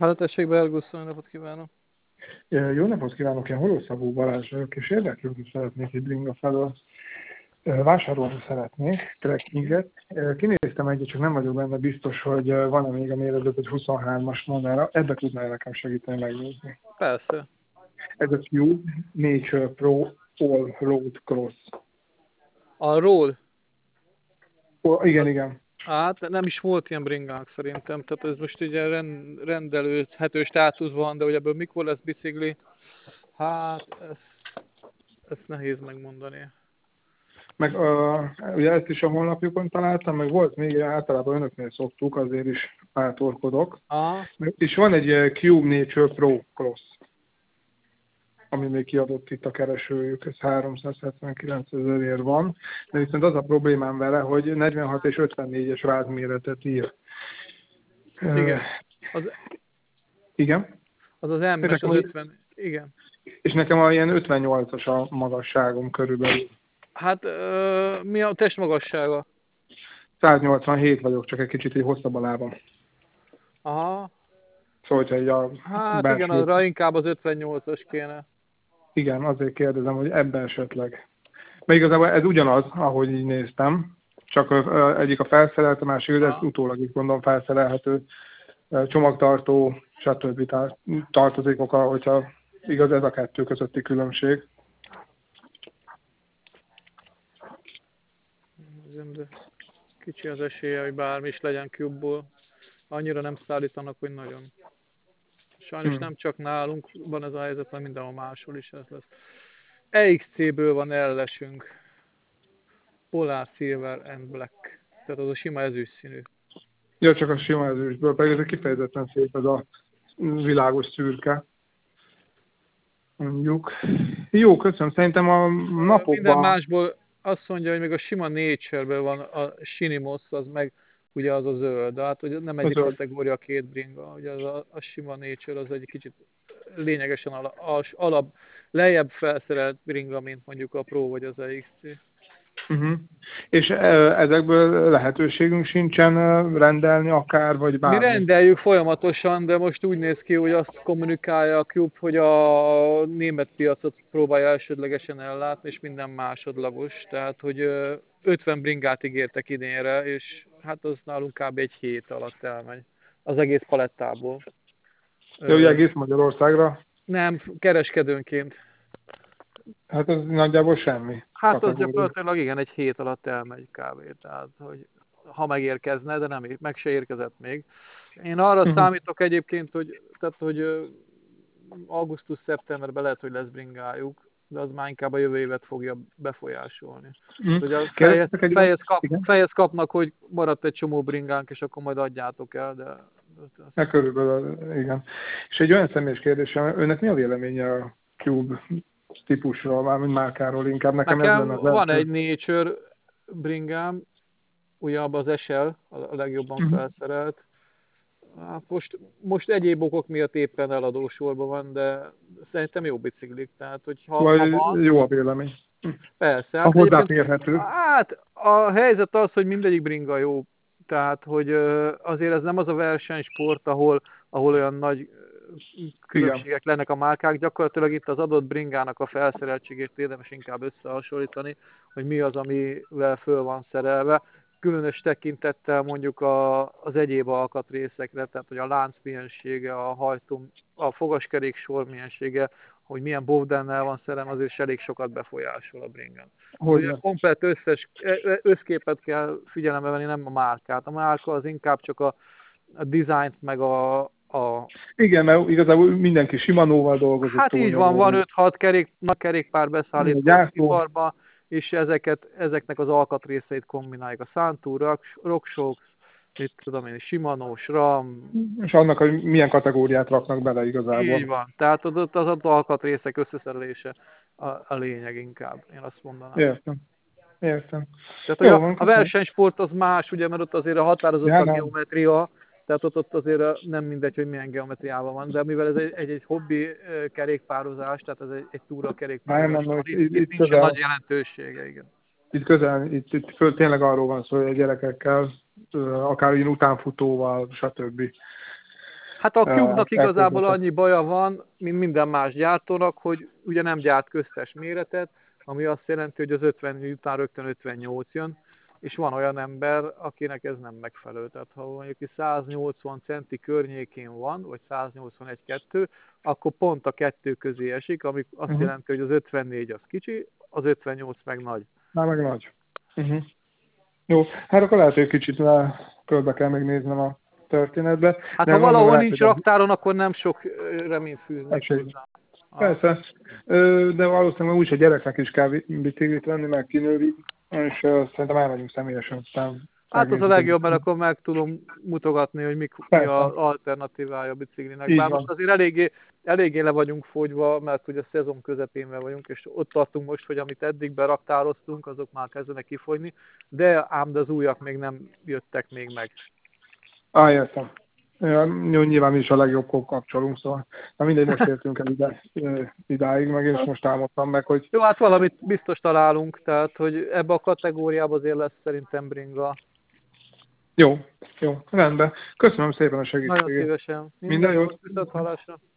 Hát tessék, Berguszon, jó napot kívánok! Jó napot kívánok, én Holoszabó Balázs vagyok, és érdeklődni szeretnék egy bringa felől. Vásárolni szeretnék trekkinget. Kinéztem egyet, csak nem vagyok benne biztos, hogy van-e még a méretben egy 23-as modelra. Ebbe tudnál nekem segíteni megnézni. Persze. Ez a Cube Nature Pro All Road Cross. A Roll? Igen. Hát nem is volt ilyen bringánk szerintem, tehát ez most ugye rendelőzhető státusz van, de hogy ebből mikor lesz bicikli, hát ezt nehéz megmondani. Meg ugye ezt is a honlapjukon találtam, meg volt még, általában önöknél szoktuk, azért is átorkodok. Aha. És van egy Cube Nature Pro Cross, ami még kiadott itt a keresőjük, ez 379 000-ért van, de viszont az a problémám vele, hogy 46 és 54-es vázméretet ír. Igen. Igen? Az M-es, az 50, igen. És nekem ilyen 58-as a magasságom körülbelül. Hát mi a testmagassága? 187 vagyok, csak egy kicsit így hosszabb a lábam. Aha. Szóval, hogy a hát belső... igen, arra inkább az 58-as kéne. Igen, azért kérdezem, hogy ebben esetleg. Mert igazából ez ugyanaz, ahogy így néztem, csak egyik a felszerelt, a másik, de ezt utólag is gondolom felszerelhető, csomagtartó, stb. Tartozékok, hogyha igaz, ez a kettő közötti különbség. De kicsi az esélye, hogy bármi is legyen Cube-ból. Annyira nem szállítanak, hogy nagyon. Sajnos nem csak nálunk van ez a helyzet, hanem mindenhol máshol is ez lesz. EXC-ből van ellesünk. Polar Silver and Black. Tehát az a sima ezüst színű. Ja, csak a sima ezüstből, pedig ez kifejezetten szép ez a világos szürke. Mondjuk. Jó, köszönöm. Szerintem a napokban... Minden másból azt mondja, hogy még a sima Nature-ből van a Shinimos, az meg ugye az a zöld, de hát ugye nem egy kategória a két bringa, ugye az a sima Nature az egy kicsit lényegesen lejjebb felszerelt bringa, mint mondjuk a Pro vagy az EXC. És ezekből lehetőségünk sincsen rendelni akár, vagy bármi? Mi rendeljük folyamatosan, de most úgy néz ki, hogy azt kommunikálja a Cube, hogy a német piacot próbálja elsődlegesen ellátni, és minden másodlagos. Tehát, hogy 50 bringát ígértek idénre, és hát az nálunk kb. Egy hét alatt elmegy. Az egész palettából. De ugye egész Magyarországra? Nem, kereskedőnként. Hát az nagyjából semmi. Hát kategória. Az gyakorlatilag igen, egy hét alatt elmegy kb. Tehát, hogy ha megérkezne, de nem, meg se érkezett még. Én arra számítok egyébként, hogy augusztus-szeptemberben lehet, hogy lesz bringájuk, de az már inkább a jövő évet fogja befolyásolni. Hogy a fejhez kapnak, hogy maradt egy csomó bringánk, és akkor majd adjátok el, de... Körülbelül, igen. És egy olyan személyes kérdésem, önnek mi a véleménye a Cube típusról, mármint márkáról inkább? Nekem van egy Nature bringám, ugye abban az SL, a legjobban felszerelt. Hát most egyéb okok miatt éppen eladó sorban van, de szerintem jó biciklik. Tehát, hogy ha van, jó a vélemény. Persze. Hát hozzáférhető. Hát a helyzet az, hogy mindegyik bringa jó. Tehát, hogy azért ez nem az a versenysport, ahol olyan nagy különbségek lennek a márkák. Gyakorlatilag itt az adott bringának a felszereltségét érdemes inkább összehasonlítani, hogy mi az, amivel föl van szerelve. Különös tekintettel mondjuk az egyéb alkatrészekre, tehát hogy a lánc miensége, a hajtó, a fogaskeréksor miensége, hogy milyen bovdennel van szerelem, azért is elég sokat befolyásol a bringen. Hogy a komplett összképet kell figyelembe venni, nem a márkát. A márka az inkább csak a dizájnt, meg a... Igen, mert igazából mindenki Shimano-val dolgozik. Hát így van 5-6 kerékpár beszállító iparban, és ezeknek az alkatrészeit kombináljuk. A Santur, RockShox, mit tudom én, Shimano, SRAM. És annak, hogy milyen kategóriát raknak bele igazából. Így van. Tehát az alkatrészek összeszerelése a lényeg inkább, én azt mondanám. Értem. Tehát a versenysport az más, ugye, mert ott azért a határozott a geometria, tehát ott azért nem mindegy, hogy milyen geometriában van, de mivel ez egy hobbi kerékpározás, tehát ez egy túra kerékpározás, itt nincs nagy jelentősége, igen. Itt közel, itt tényleg arról van szó, hogy a gyerekekkel, akár ilyen utánfutóval, stb. Hát a Cube-nak igazából annyi baja van, mint minden más gyártónak, hogy ugye nem gyárt köztes méretet, ami azt jelenti, hogy az 50 után rögtön 58 jön, és van olyan ember, akinek ez nem megfelelő. Tehát ha mondjuk 180 centi környékén van, vagy 181-2, akkor pont a kettő közé esik, ami azt jelenti, hogy az 54 az kicsi, az 58 meg nagy. Már meg nagy. Jó, hát akkor lehet, hogy kicsit körbe kell még néznem a történetbe. Hát ha valahol nincs raktáron, akkor nem sok reményt fűznek hozzá. Persze, de valószínűleg úgy, hogy gyereknek is kell biciklit venni, meg kinővi, és szerintem elmegyünk személyesen. Hát az a legjobb, mert akkor meg tudom mutogatni, hogy mi az alternatívája a biciklinek. Bár most azért eléggé le vagyunk fogyva, mert ugye a szezon közepén vagyunk, és ott tartunk most, hogy amit eddig beraktároztunk, azok már kezdenek kifogyni, de ám az újak még nem jöttek még meg. Értem. Ja, nyilván mi is a legjobbkor kapcsolunk, szóval na mindegy, most értünk el idáig, meg én is most álmodtam meg, hogy... Jó, hát valamit biztos találunk, tehát hogy ebbe a kategóriába azért lesz szerintem bringa. Jó, rendben. Köszönöm szépen a segítséget. Nagyon szívesen. Minden jót. Viszont hallásra.